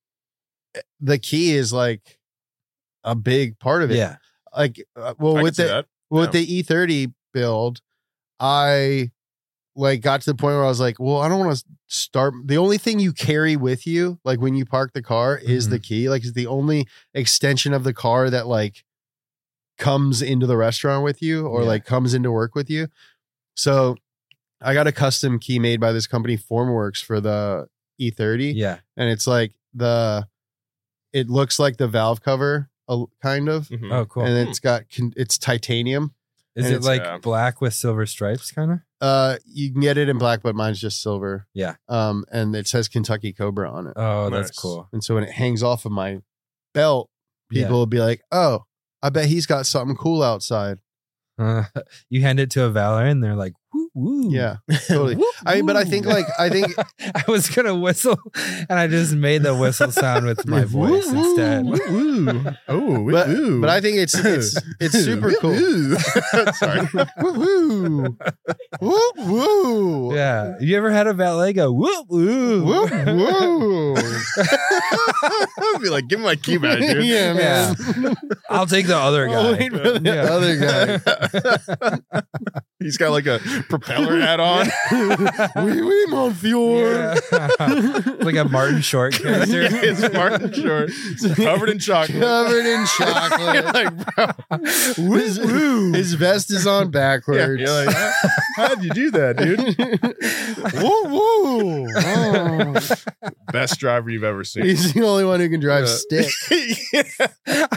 the key is like a big part of it. Yeah, Like, uh, well, I with can see the that. with Yeah. the E thirty, build, I like got to the point where I was like, well, I don't want to start. The only thing you carry with you, like when you park the car, is Mm-hmm. the key. Like it's the only extension of the car that like comes into the restaurant with you or Yeah. like comes into work with you. So I got a custom key made by this company, Formworks, for the E thirty. Yeah. And it's like the, it looks like the valve cover, uh, kind of. Mhm. Oh, cool. And it's got, con- it's titanium. Is and it it's, like uh, black with silver stripes, kind of? Uh, you can get it in black, but mine's just silver. Yeah. Um, and it says Kentucky Cobra on it. Oh, Nice. that's cool. And so when it hangs off of my belt, people Yeah. will be like, "Oh, I bet he's got something cool outside." Uh, you hand it to a Valor, and they're like, "Woo woo!" Yeah, totally. Woo, I mean, but I think woo. like I think I was gonna whistle, and I just made the whistle sound with my voice instead. Woo. Oh, But, woo. but I think it's it's it's super cool. Sorry. Woo woo woo woo. Yeah, you ever had a valet go whoop woo? Woo woo. I'd be like, give me my key back, dude. Yeah, man. I'll take the other I'll guy. wait for the Yeah. other guy. He's got like a propeller hat on. Oui, oui, monsieur. Yeah. like a Martin Short character. It's Martin Short, covered in chocolate. Covered in chocolate. like, bro, his, his vest is on yeah, backwards. you're like, how, how'd you do that, dude? woo woo. Oh. Best driver you've ever seen. He's the only one who can drive Yeah. stick. Yeah.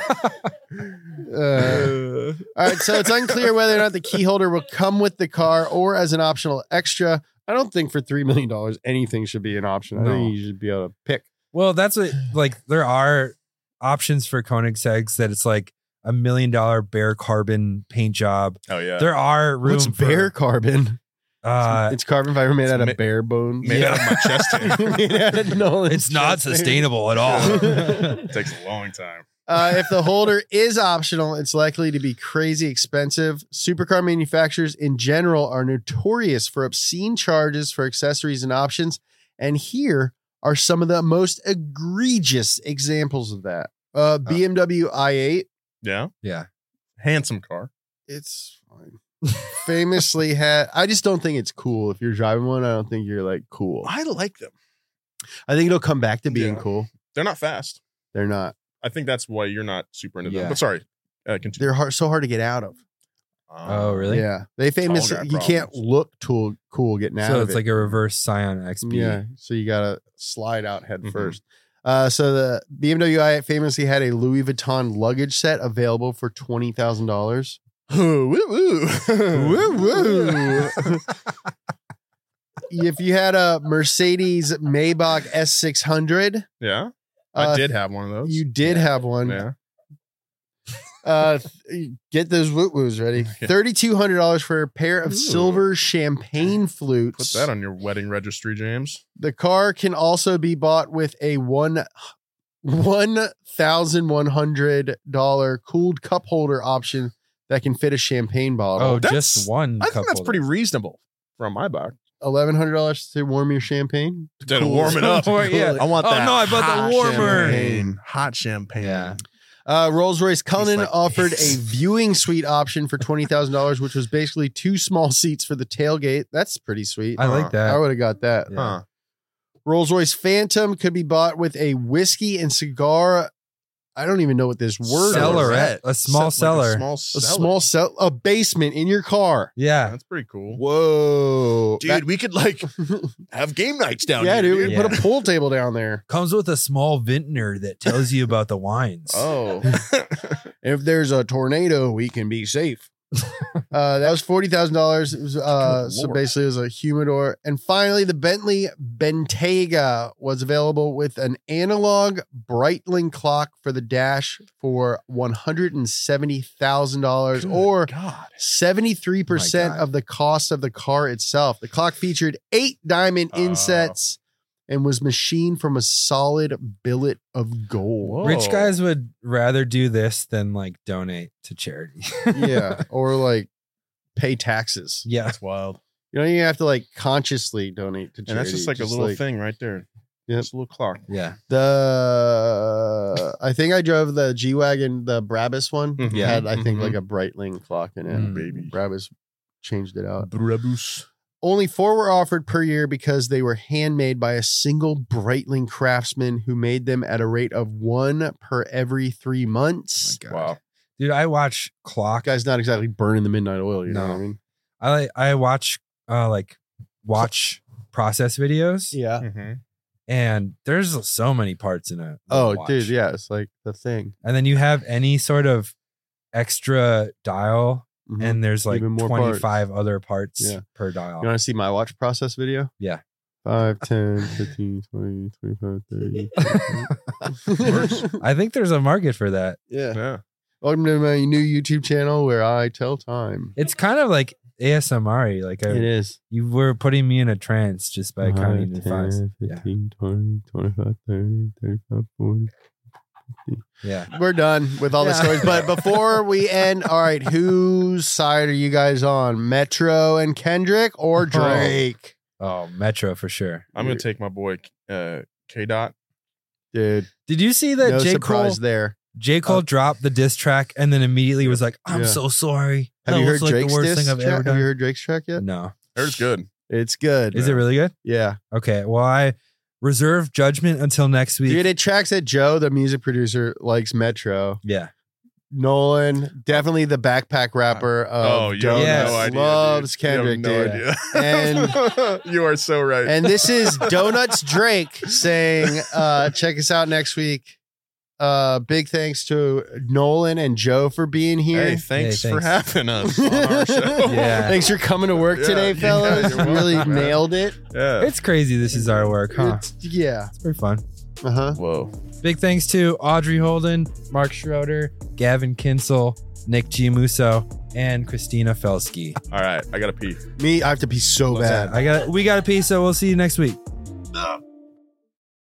Uh, all right, so it's unclear whether or not the key holder will come with the car or as an optional extra. I don't think for three million dollars anything should be an option. I No. think you should be able to pick. Well, that's what like there are options for Koenigsegg's that it's like a million dollar bare carbon paint job. Oh yeah. There are room What's for bear carbon? Uh, It's carbon fiber made out ma- of bear bones. made out of my chest hair. Made out of Nolan's it's not chest hair. sustainable at all. It takes a long time. Uh, if the holder is optional, it's likely to be crazy expensive. Supercar manufacturers in general are notorious for obscene charges for accessories and options. And here are some of the most egregious examples of that. Uh, B M W i eight, Yeah. Yeah. Handsome car. it's fine. Famously had, I just don't think it's cool. If you're driving one, I don't think you're like cool. I like them. I think it'll come back to being Yeah. cool. They're not fast. They're not. I think that's why you're not super into Yeah. them. But sorry. Uh, continue. They're hard, so hard to get out of. Oh, really? Yeah. They famous, Tall guy you can't problems. look tool, cool getting out So of it's it. like a reverse Scion X B. Yeah, so you gotta slide out head Mhm. first. Uh, so the B M W i eight famously had a Louis Vuitton luggage set available for twenty thousand dollars. woo woo. Woo woo! If you had a Mercedes Maybach S six hundred, Yeah. uh, I did have one of those. You did have one. Yeah. Uh, th- get those woo woos ready. Yeah. Thirty-two hundred dollars for a pair of Ooh. silver champagne flutes. Put that on your wedding registry, James. The car can also be bought with a one one thousand one hundred dollar cooled cup holder option that can fit a champagne bottle. Oh, That's- just one. I cup think that's holder. pretty reasonable from my back. Eleven hundred dollars to warm your champagne. To warm it up. Oh, yeah. I want Oh, that. no, I bought the hot warmer. champagne. Hot champagne. Yeah. Uh, Rolls-Royce Cullinan like offered this. a viewing suite option for twenty thousand dollars, which was basically two small seats for the tailgate. That's pretty sweet. I Huh. like that. I would have got that. Yeah. Huh. Rolls-Royce Phantom could be bought with a whiskey and cigar. I don't even know what this word Cellarette. is. A small Set- like cellar. a small A cellar. small cell, a basement in your car. Yeah. That's pretty cool. Whoa, Dude, we could like have game nights down yeah, here. dude. We Yeah. put a pool table down there. Comes with a small vintner that tells you about the wines. Oh. If there's a tornado, we can be safe. uh, that was forty thousand dollars. It was uh, Good so lord. basically it was a humidor. And finally, the Bentley Bentayga was available with an analog Breitling clock for the dash for one hundred and seventy thousand dollars, Good or God. seventy-three percent Oh my God. of the cost of the car itself. The clock featured eight diamond Oh. insets and was machined from a solid billet of gold. Whoa. Rich guys would rather do this than like donate to charity. Yeah, or like pay taxes. yeah. That's wild. You know, you have to like consciously donate to charity. And that's just like a little thing right there. Yep. Just a little clock. Yeah. The I think I drove the G Wagon, the Brabus one. Mhm. Had I think Mhm. like a Breitling clock in it. Mm. Baby. Brabus changed it out. Brabus. Only four were offered per year because they were handmade by a single Breitling craftsman who made them at a rate of one per every three months. Oh my God. Wow. Dude, I watch clock. Guy's not exactly burning the midnight oil, you know No. what I mean? I like I watch uh like watch process videos. Yeah. Mm-hmm. And there's so many parts in it. Oh, dude, yeah, it's like the thing. And then you have any sort of extra dial, Mhm. and there's like Even more twenty-five other parts Yeah. per dial. You want to see my watch process video? Yeah. five, ten, fifteen, twenty, twenty-five, thirty. I think there's a market for that. Yeah. Yeah. Welcome to my new YouTube channel where I tell time. It's kind of like A S M R. Like I, It is. you were putting me in a trance just by counting the fives. Yeah. fifteen, twenty, twenty-five, thirty, thirty-five, forty. Yeah. We're done with all the Yeah. stories. But before we end, all right, whose side are you guys on? Metro and Kendrick or Drake? Oh, Metro for sure. I'm gonna take my boy uh, K Dot. Dude, Did you see that no J. Cole surprise there. J. Cole Uh, dropped the diss track and then immediately was like, I'm Yeah. so sorry. Have That you was heard like Drake's the worst diss thing I've track? ever done. Have you heard Drake's track yet? No. It's good. It's good. Is it really good? Yeah. Okay. Well, I reserve judgment until next week. Dude, it tracks that Joe, the music producer, likes Metro. Yeah. Nolan, definitely the backpack rapper of Oh, you Donuts, have no idea. loves dude. You have Kendrick, no dude. idea. And- you are so right. And this is Donuts Drake saying, uh, check us out next week. Uh, big thanks to Nolan and Joe for being here. hey, thanks, Hey, for thanks. having us on our show. Yeah. Thanks for coming to work Yeah, today, yeah, fellas. you're You really welcome, man. nailed it. Yeah. It's crazy. This is our work, huh? It's- yeah. It's pretty fun. Uh huh. Whoa. Big thanks to Audrey Holden, Mark Schroeder, Gavin Kinsel, Nick Giamuso, and Christina Felsky. All right. I gotta pee. Me, I have to pee so bad. I got we got a piece, so we'll see you next week. Uh.